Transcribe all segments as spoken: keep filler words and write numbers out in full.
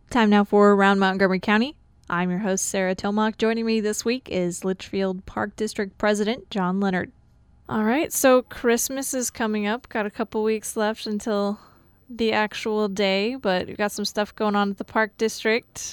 Time now for Around Montgomery County. I'm your host, Sarah Tilmock. Joining me this week is Litchfield Park District President John Leonard. All right, so Christmas is coming up. Got a couple weeks left until the actual day, but we've got some stuff going on at the Park District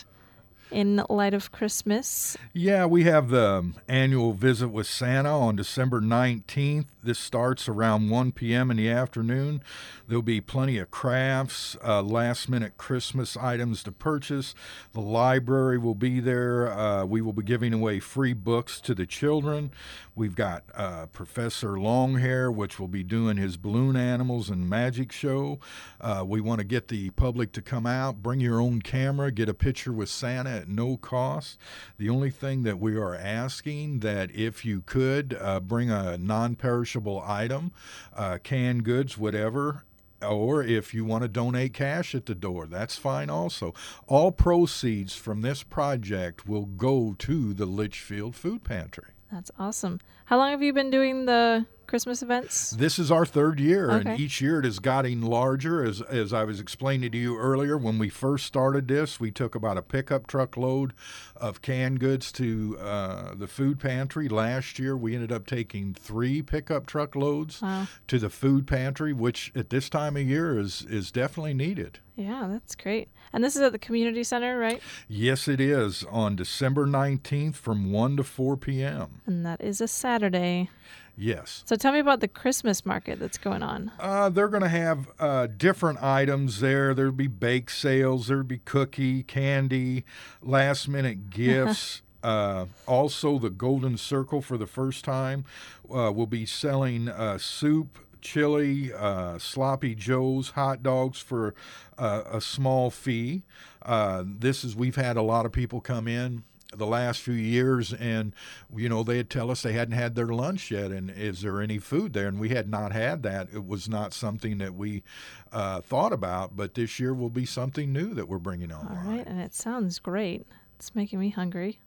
in light of Christmas. Yeah, we have the annual visit with Santa on December nineteenth. This starts around one p.m. in the afternoon. There'll be plenty of crafts, uh, last-minute Christmas items to purchase. The library will be there. Uh, we will be giving away free books to the children. We've got uh, Professor Longhair, which will be doing his balloon animals and magic show. Uh, we want to get the public to come out, bring your own camera, get a picture with Santa at no cost. The only thing that we are asking that if you could uh, bring a non-perishable item, uh, canned goods, whatever, or if you want to donate cash at the door, that's fine also. All proceeds from this project will go to the Litchfield Food Pantry. That's awesome. How long have you been doing the Christmas events? This is our third year, Okay. and each year it is getting larger. As as I was explaining to you earlier, when we first started this, we took about a pickup truck load of canned goods to uh, the food pantry. Last year, we ended up taking three pickup truck loads Wow. to the food pantry, which at this time of year is, is definitely needed. Yeah, that's great. And this is at the community center, right? Yes, it is, on December nineteenth from one to four p.m. And that is a Saturday. Yes. So tell me about the Christmas market that's going on. Uh, they're going to have uh, different items there. There'll be bake sales. There'll be cookie, candy, last-minute gifts. uh, also, the Golden Circle for the first time uh, will be selling uh, soup, chili, uh, sloppy joes, hot dogs for uh, a small fee. Uh, this is we've had a lot of people come in the last few years, and you know they'd tell us they hadn't had their lunch yet, and is there any food there? And we had not had that. It was not something that we uh, thought about, but this year will be something new that we're bringing online. All right, and it sounds great. It's making me hungry.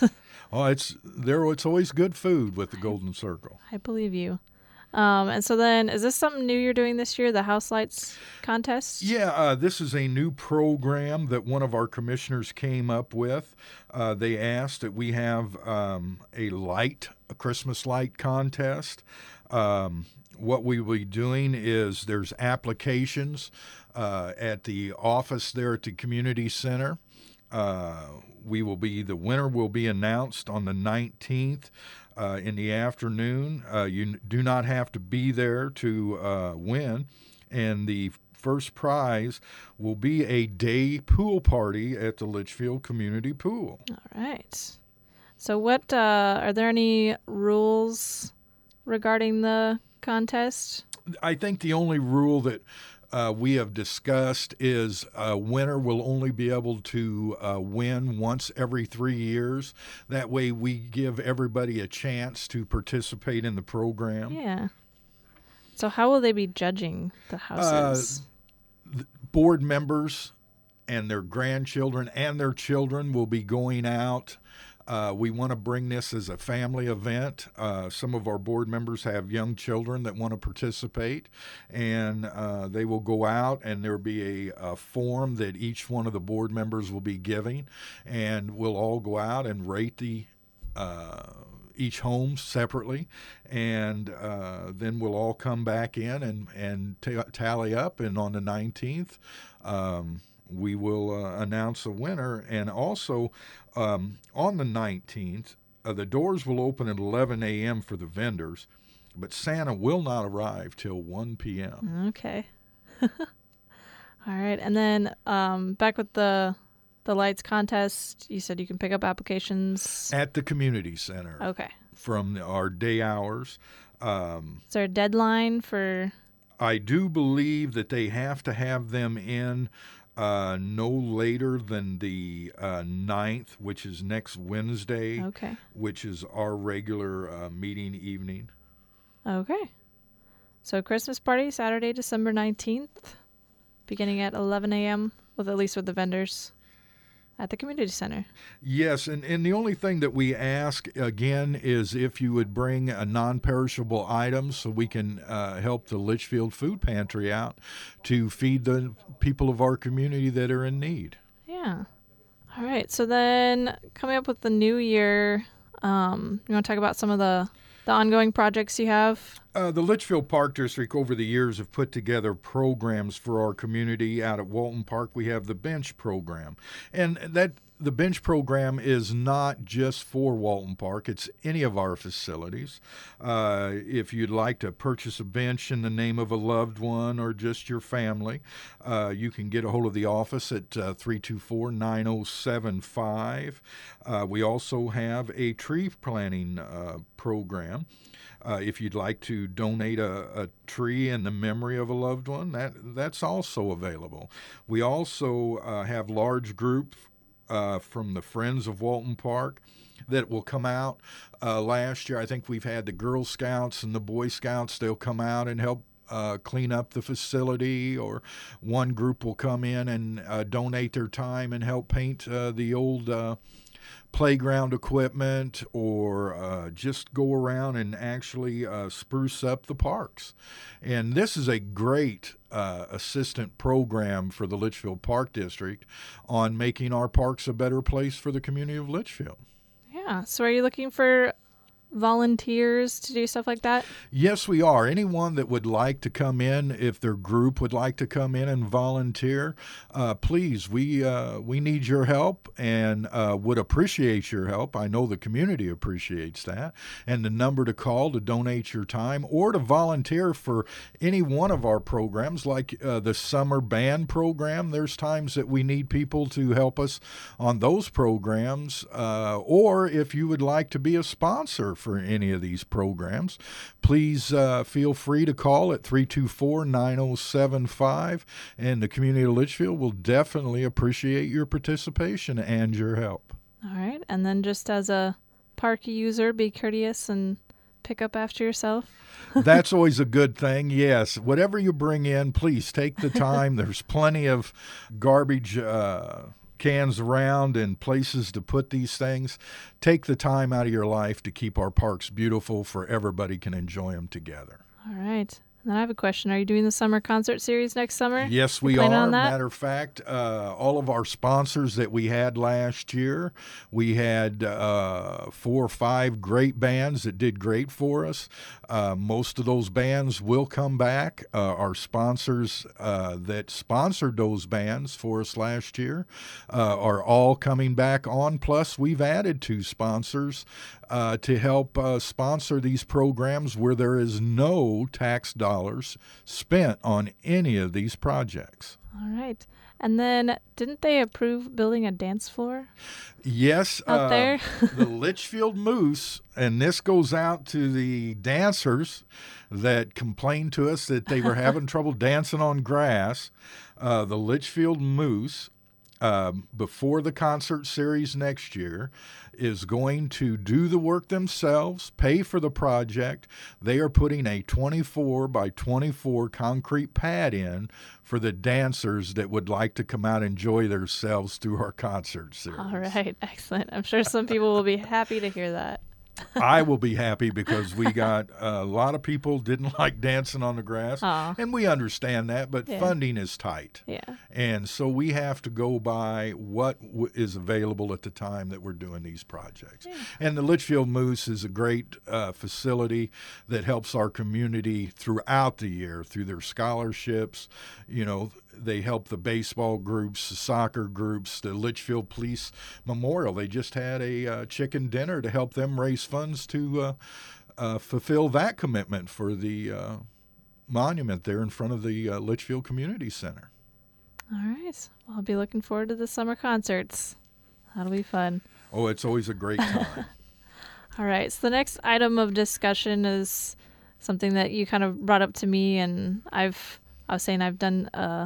Oh, it's there. It's always good food with the Golden Circle. I believe you. Um, and so then, is this something new you're doing this year, the House Lights contest? Yeah, uh, this is a new program that one of our commissioners came up with. Uh, they asked that we have um, a light, a Christmas light contest. Um, what we will be doing is there's applications uh, at the office there at the community center. Uh, we will be, the winner will be announced on the nineteenth. Uh, in the afternoon. Uh, you do not have to be there to uh, win. And the first prize will be a day pool party at the Litchfield Community Pool. All right. So what, uh, are there any rules regarding the contest? I think the only rule that Uh, we have discussed is a winner will only be able to uh, win once every three years. That way we give everybody a chance to participate in the program. Yeah. So how will they be judging the houses? Uh, board members and their grandchildren and their children will be going out. Uh, we want to bring this as a family event. Uh, some of our board members have young children that want to participate, and uh, they will go out, and there will be a, a form that each one of the board members will be giving, and we'll all go out and rate the uh, each home separately, and uh, then we'll all come back in and, and t- tally up, and on the nineteenth, um, we will uh, announce a winner. And also um, on the nineteenth, uh, the doors will open at eleven a.m. for the vendors, but Santa will not arrive till one p.m. Okay. All right. And then um, back with the the lights contest, you said you can pick up applications At the community center. Okay. From our day hours. Um, Is there a deadline for? I do believe that they have to have them in Uh, no later than the uh, ninth, which is next Wednesday, Okay. which is our regular uh, meeting evening. Okay. So Christmas party, Saturday, December nineteenth, beginning at eleven a.m., with at least with the vendors at the community center. Yes, and, and the only thing that we ask, again, is if you would bring a non-perishable items so we can uh, help the Litchfield Food Pantry out to feed the people of our community that are in need. Yeah. Yeah. All right. So then coming up with the new year, um, you want to talk about some of the, the ongoing projects you have? Uh, the Litchfield Park District over the years have put together programs for our community. Out at Walton Park, we have the Bench program. And that the Bench program is not just for Walton Park. It's any of our facilities. Uh, if you'd like to purchase a bench in the name of a loved one or just your family, uh, you can get a hold of the office at uh, three two four, nine oh seven five. Uh, we also have a tree planting uh, program. Uh, if you'd like to donate a, a tree in the memory of a loved one, that that's also available. We also uh, have large groups uh, from the Friends of Walton Park that will come out. Uh, last year, I think we've had the Girl Scouts and the Boy Scouts. They'll come out and help Uh, clean up the facility, or one group will come in and uh, donate their time and help paint uh, the old uh, playground equipment, or uh, just go around and actually uh, spruce up the parks. And this is a great uh, assistant program for the Litchfield Park District on making our parks a better place for the community of Litchfield. Yeah. So are you looking for volunteers to do stuff like that? Yes, we are. Anyone that would like to come in, if their group would like to come in and volunteer, uh, please, we uh, we need your help and uh, would appreciate your help. I know the community appreciates that. And the number to call to donate your time or to volunteer for any one of our programs, like uh, the summer band program. There's times that we need people to help us on those programs. Uh, or if you would like to be a sponsor for any of these programs, please uh, feel free to call at three two four, nine oh seven five, and the community of Litchfield will definitely appreciate your participation and your help. All right. And then just as a park user, be courteous and pick up after yourself. That's always a good thing. Yes. Whatever you bring in, please take the time. There's plenty of garbage uh cans around and places to put these things. Take the time out of your life to keep our parks beautiful for everybody can enjoy them together. All right. And then I have a question. Are you doing the summer concert series next summer? Yes, we are. Matter of fact, uh, all of our sponsors that we had last year, we had uh, four or five great bands that did great for us. Uh, most of those bands will come back. Uh, our sponsors uh, that sponsored those bands for us last year uh, are all coming back on. Plus, we've added two sponsors uh, to help uh, sponsor these programs where there is no tax dollars spent on any of these projects. All right. And then didn't they approve building a dance floor? Yes. Out uh, there? The Litchfield Moose, and this goes out to the dancers that complained to us that they were having trouble dancing on grass. Uh, the Litchfield Moose, um, before the concert series next year, is going to do the work themselves, pay for the project. They are putting a twenty-four by twenty-four concrete pad in for the dancers that would like to come out and enjoy themselves through our concert series. All right. Excellent. I'm sure some people will be happy to hear that. I will be happy because we got a lot of people didn't like dancing on the grass. Aw. And we understand that, but Yeah. funding is tight. Yeah. And so we have to go by what w- is available at the time that we're doing these projects. Yeah. And the Litchfield Moose is a great uh, facility that helps our community throughout the year through their scholarships. You know, they help the baseball groups, the soccer groups, the Litchfield Police Memorial. They just had a uh, chicken dinner to help them raise funds to uh, uh, fulfill that commitment for the uh, monument there in front of the uh, Litchfield Community Center. All right. Well, I'll be looking forward to the summer concerts. That'll be fun. Oh, it's always a great time. All right. So the next item of discussion is something that you kind of brought up to me, and I've I was saying I've done a,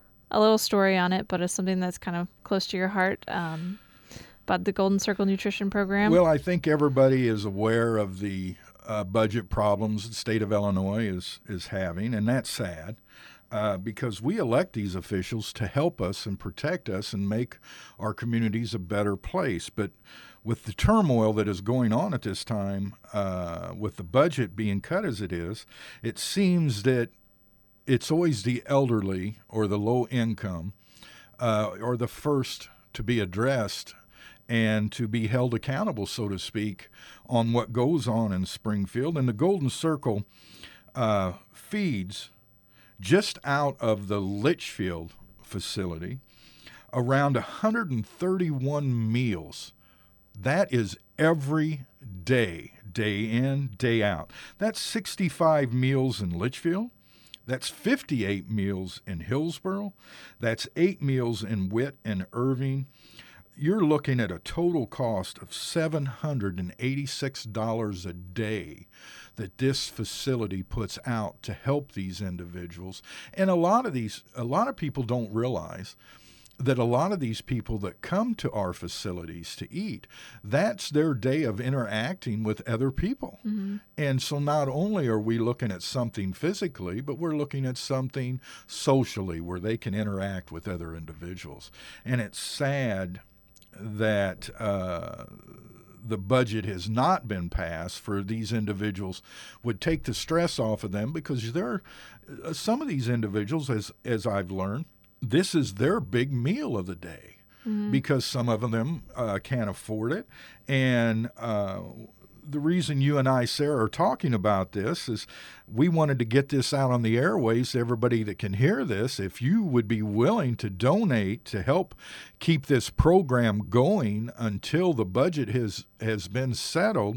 a little story on it, but it's something that's kind of close to your heart, um, about the Golden Circle Nutrition Program. Well, I think everybody is aware of the uh, budget problems the state of Illinois is is having, and that's sad. Uh, because we elect these officials to help us and protect us and make our communities a better place. But with the turmoil that is going on at this time, uh, with the budget being cut as it is, it seems that it's always the elderly or the low income uh, or the first to be addressed and to be held accountable, so to speak, on what goes on in Springfield. And the Golden Circle uh, feeds, just out of the Litchfield facility, around one hundred thirty-one meals. That is every day, day in, day out. That's sixty-five meals in Litchfield. That's fifty-eight meals in Hillsboro. That's eight meals in Witt and Irving. You're looking at a total cost of seven hundred eighty-six dollars a day that this facility puts out to help these individuals. And a lot of these, a lot of people don't realize that a lot of these people that come to our facilities to eat, that's their day of interacting with other people. Mm-hmm. And so not only are we looking at something physically, but we're looking at something socially where they can interact with other individuals. And it's sad that uh, the budget has not been passed for these individuals would take the stress off of them, because there are some of these individuals, as as I've learned, this is their big meal of the day, mm-hmm. because some of them uh, can't afford it. And uh, the reason you and I, Sarah, are talking about this is we wanted to get this out on the airways, everybody that can hear this. If you would be willing to donate to help keep this program going until the budget has, has been settled,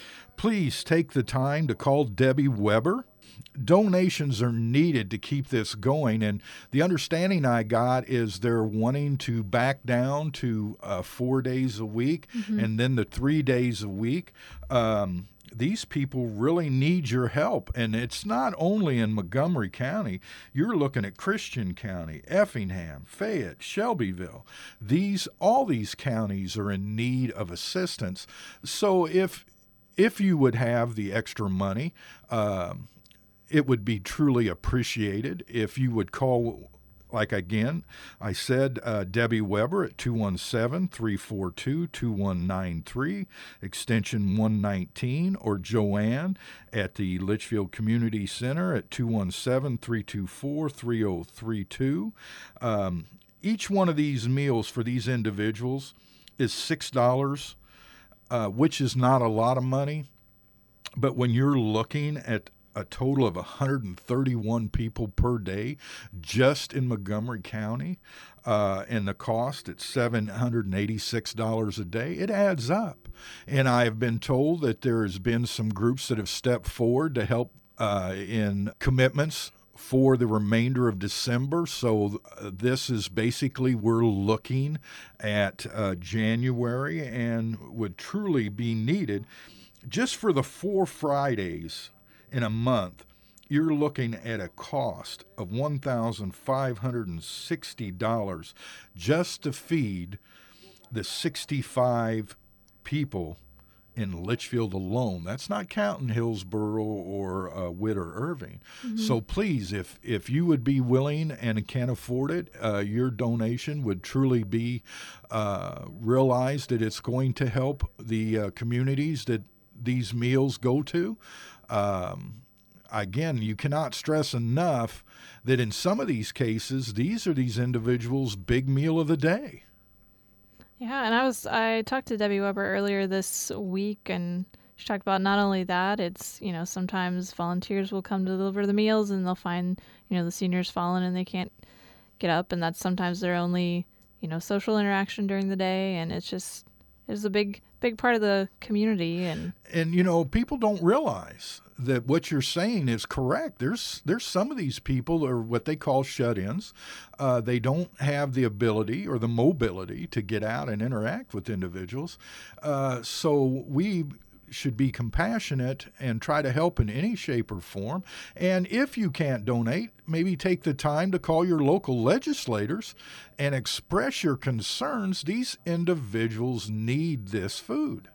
please take the time to call Debbie Weber. Donations are needed to keep this going, and the understanding I got is they're wanting to back down to uh, four days a week, mm-hmm. and then the three days a week. Um, these people really need your help, and it's not only in Montgomery County. You're looking at Christian County, Effingham, Fayette, Shelbyville. These all these counties are in need of assistance. So if if you would have the extra money, um, it would be truly appreciated if you would call, like again, I said, uh, Debbie Weber at two one seven, three four two, two one nine three, extension one nineteen, or Joanne at the Litchfield Community Center at two one seven, three two four, three zero three two. Um, each one of these meals for these individuals is six dollars, uh, which is not a lot of money, but when you're looking at a total of one hundred thirty-one people per day just in Montgomery County, uh, and the cost at seven hundred eighty-six dollars a day, it adds up. And I've been told that there has been some groups that have stepped forward to help uh, in commitments for the remainder of December. So uh, this is basically, we're looking at uh, January, and would truly be needed just for the four Fridays in a month. You're looking at a cost of one thousand five hundred sixty dollars just to feed the sixty-five people in Litchfield alone. That's not counting Hillsboro or uh, Witt or Irving. Mm-hmm. So please, if if you would be willing and can afford it, uh, your donation would truly be uh, realized that it's going to help the uh, communities that these meals go to. Um, again, you cannot stress enough that in some of these cases, these are these individuals' big meal of the day. Yeah, and I was I talked to Debbie Weber earlier this week, and she talked about not only that, it's, you know, sometimes volunteers will come to deliver the meals, and they'll find, you know, the seniors fallen and they can't get up, and that's sometimes their only, you know, social interaction during the day, and it's just it's a big big part of the community. And and you know, people don't realize that what you're saying is correct. There's there's some of these people are what they call shut-ins. Uh, they don't have the ability or the mobility to get out and interact with individuals. Uh, so we should be compassionate and try to help in any shape or form. And if you can't donate, maybe take the time to call your local legislators and express your concerns. These individuals need this food.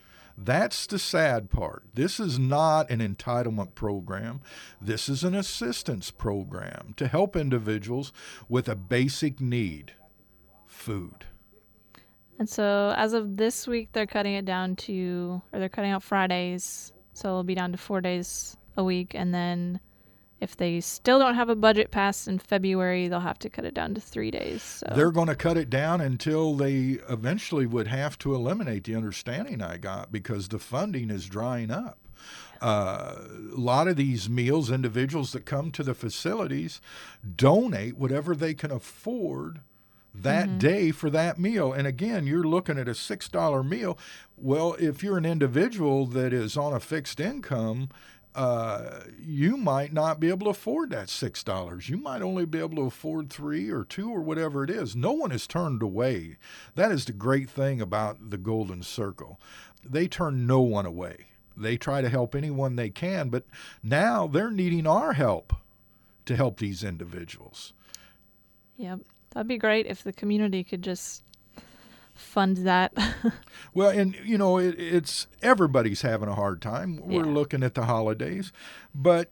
That's the sad part. This is not an entitlement program. This is an assistance program to help individuals with a basic need, food. And so as of this week, they're cutting it down to, or they're cutting out Fridays, so it'll be down to four days a week. And then if they still don't have a budget passed in February, they'll have to cut it down to three days. So. They're going to cut it down until they eventually would have to eliminate the understanding I got, because the funding is drying up. Uh, a lot of these meals, individuals that come to the facilities donate whatever they can afford that mm-hmm. day for that meal. And again, you're looking at a six dollar meal. Well, if you're an individual that is on a fixed income, uh, you might not be able to afford that six dollars. You might only be able to afford three or two or whatever it is. No one is turned away. That is the great thing about the Golden Circle. They turn no one away. They try to help anyone they can, but now they're needing our help to help these individuals. Yep. That'd be great if the community could just fund that. Well, and, you know, it, it's everybody's having a hard time. We're yeah. looking at the holidays. But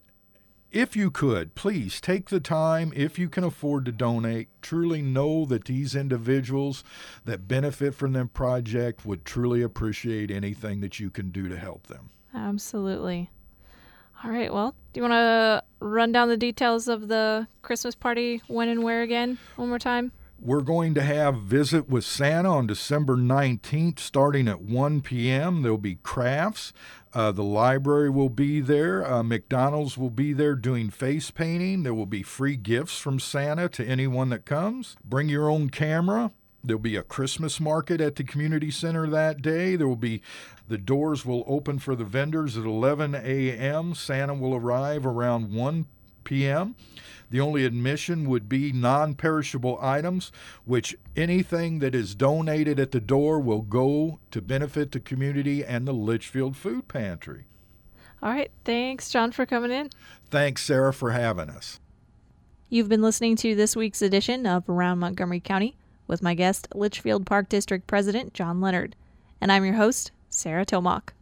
if you could, please take the time, if you can afford to donate, truly know that these individuals that benefit from the project would truly appreciate anything that you can do to help them. Absolutely. All right, well, do you want to run down the details of the Christmas party, when and where again, one more time? We're going to have Visit with Santa on December nineteenth, starting at one p.m. There'll be crafts. Uh, the library will be there. Uh, McDonald's will be there doing face painting. There will be free gifts from Santa to anyone that comes. Bring your own camera. There'll be a Christmas market at the community center that day. There will be, the doors will open for the vendors at eleven a.m. Santa will arrive around one p.m. The only admission would be non-perishable items, which anything that is donated at the door will go to benefit the community and the Litchfield Food Pantry. All right. Thanks, John, for coming in. Thanks, Sarah, for having us. You've been listening to this week's edition of Around Montgomery County with my guest, Litchfield Park District President John Leonard. And I'm your host, Sarah Tilmock.